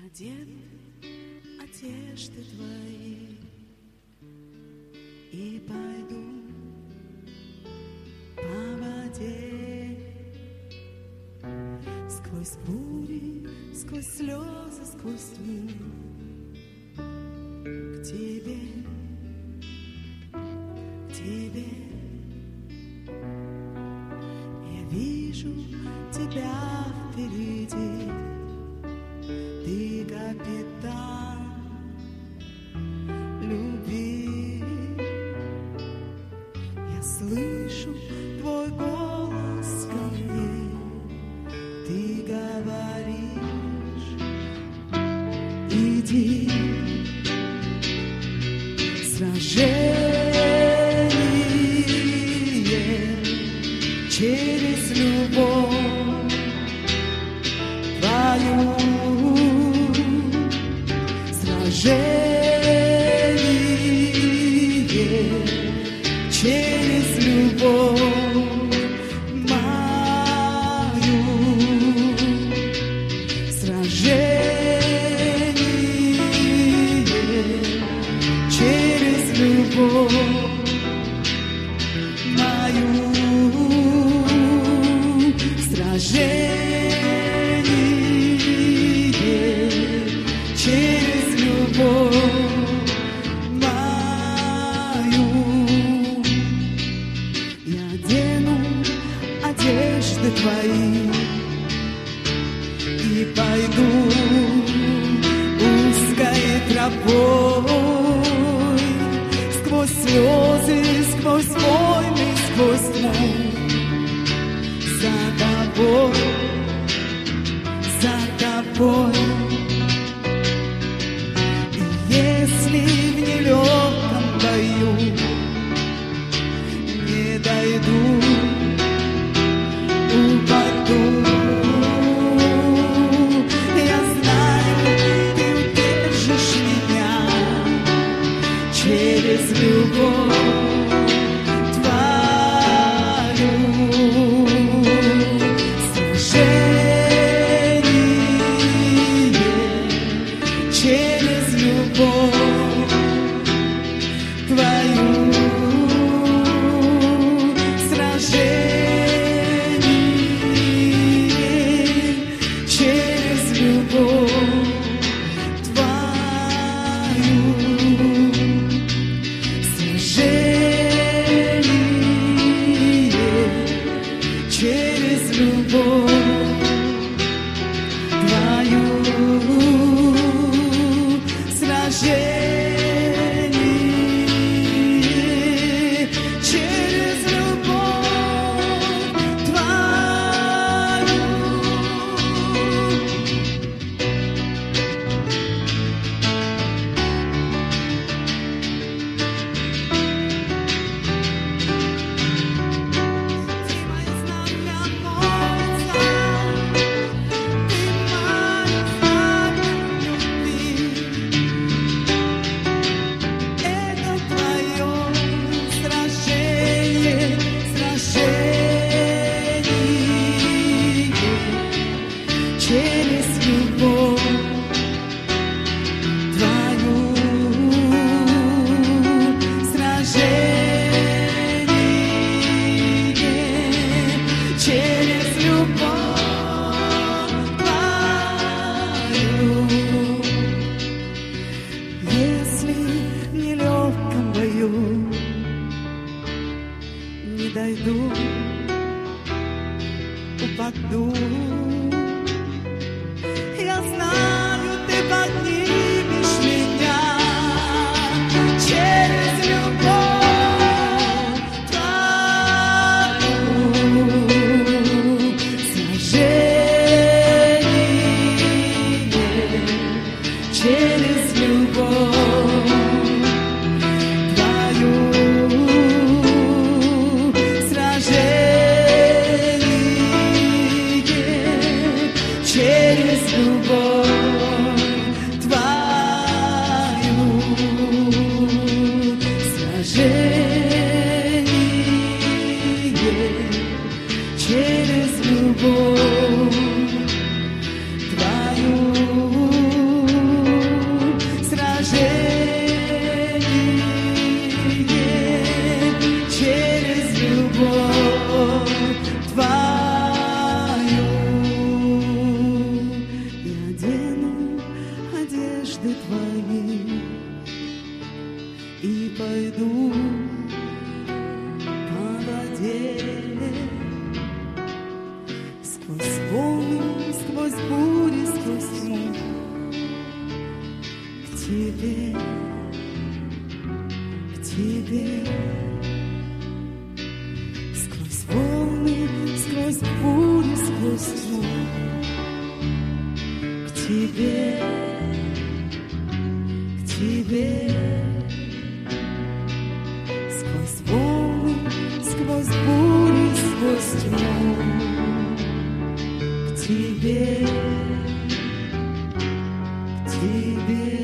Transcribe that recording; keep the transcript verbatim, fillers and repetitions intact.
Надену одежды твои и пойду по воде. Сквозь бури, сквозь слезы, сквозь тьму к тебе, к тебе. Я вижу тебя впереди, ты капитан любви. Я слышу твой голос ко мне, ты говоришь: иди. Сражение через любовь твою. Сражение через любовь мою. Сражение через любовь мою. Сражение через любовь мою. Я одену одежды твои и пойду узкой тропой, сквозь слезы, сквозь войны, сквозь тьму, за тобой, за тобой. Если в нелегком бою не дойду, упаду, я знаю, ты удержишь меня через любовь твою. Сражение через любовь твою. Сражение через любовь твою. Сражение через любовь твою. Сражение через любовь твою. Ты мое знамя, мой царь, ты мое знамя любви. Это твое сражение, сражение через любовь твою. Сражение через любовь твою. Если в нелегком бою не дойду, упаду, я знаю, ты поднимешь меня через любовь твою. Сражение через любовь твою. Сражение через любовь твою. Сражение через любовь твою. сквозь волны, сквозь бури, сквозь тьму, к тебе, к тебе. Сквозь волны, сквозь бури, сквозь тьму, к тебе, к тебе. Сквозь волны, сквозь бури, сквозь тьму, к тебе, к тебе.